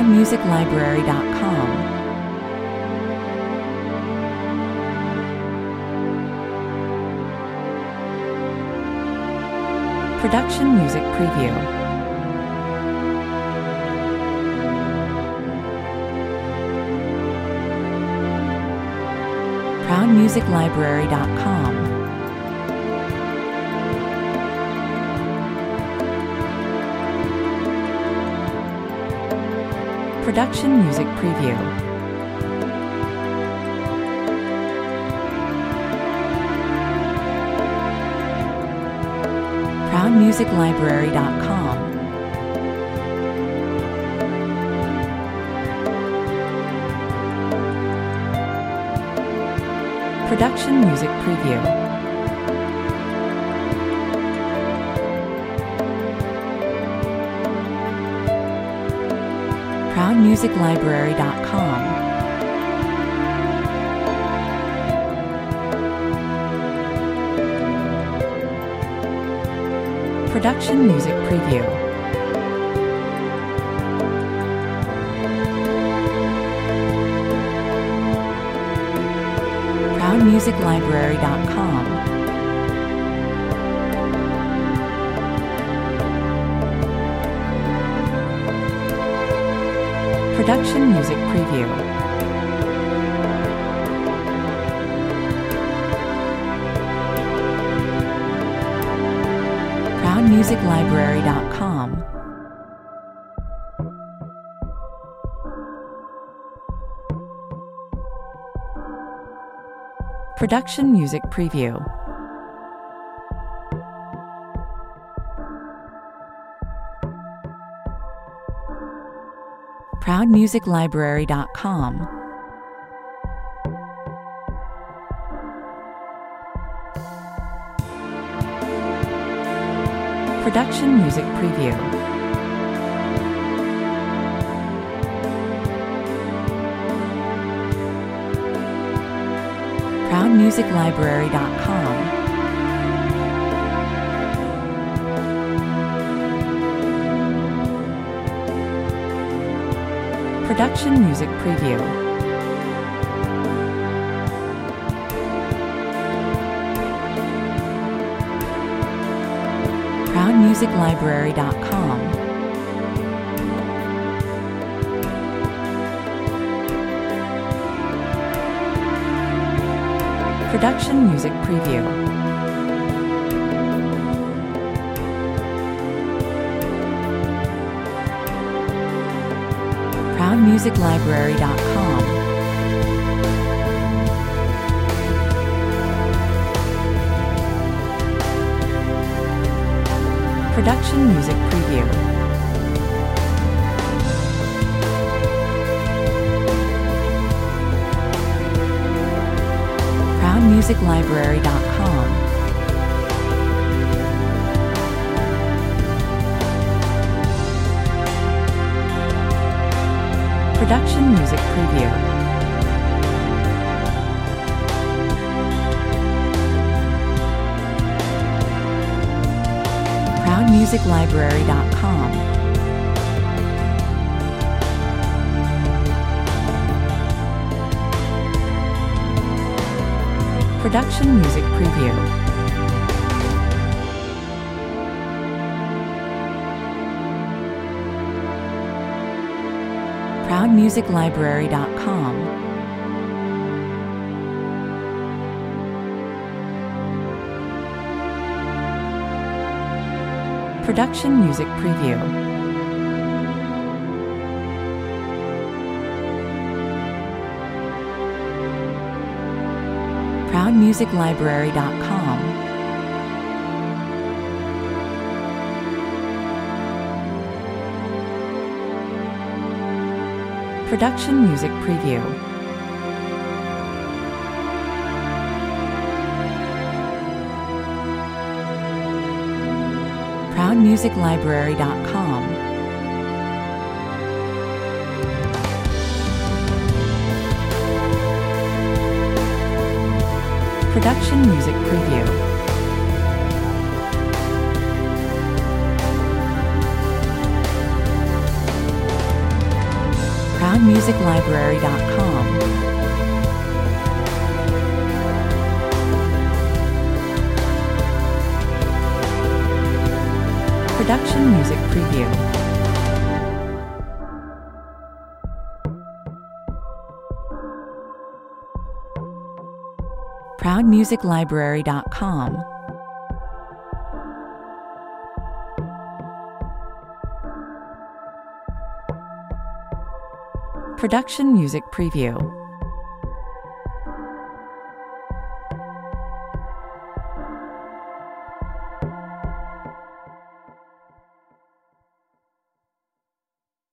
ProudMusicLibrary.com. Production Music Preview. ProudMusicLibrary.com. Production Music Preview. ProudMusicLibrary.com. Production Music Preview. ProudMusicLibrary.com. Production Music Preview. ProudMusicLibrary.com. Production Music Preview. ProudMusicLibrary.com. Production Music Preview. ProudMusicLibrary.com. Production Music Preview. ProudMusicLibrary.com. Production Music Preview. ProudMusicLibrary.com. Production Music Preview. ProudMusicLibrary.com. Production Music Preview. ProudMusicLibrary.com. Production Music Preview. ProudMusicLibrary.com. Production Music Preview. ProudMusicLibrary.com. Production Music Preview. ProudMusicLibrary.com. Production Music Preview. ProudMusicLibrary.com. Production Music Preview. ProudMusicLibrary.com. Production Music Preview. ProudMusicLibrary.com. Production Music Preview.